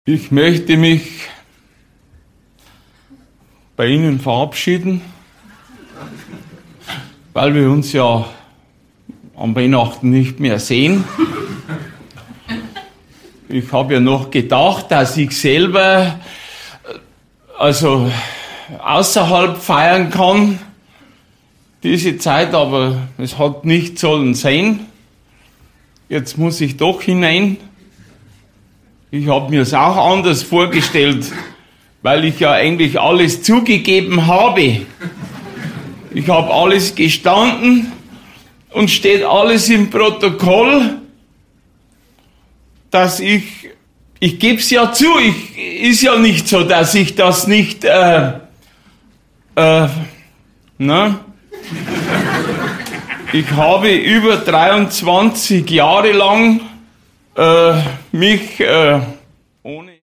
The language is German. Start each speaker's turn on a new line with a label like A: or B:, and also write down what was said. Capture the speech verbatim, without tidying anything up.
A: Ich möchte mich bei Ihnen verabschieden, weil wir uns ja am Weihnachten nicht mehr sehen. Ich habe ja noch gedacht, dass ich selber also außerhalb feiern kann, diese Zeit, aber es hat nicht sollen sein. Jetzt muss ich doch hinein. Ich habe mir es auch anders vorgestellt, weil ich ja eigentlich alles zugegeben habe. Ich habe alles gestanden und steht alles im Protokoll, dass ich, ich gebe es ja zu, ich, ist ja nicht so, dass ich das nicht, äh, äh, ne? Ich habe über dreiundzwanzig Jahre lang äh, mich äh, ohne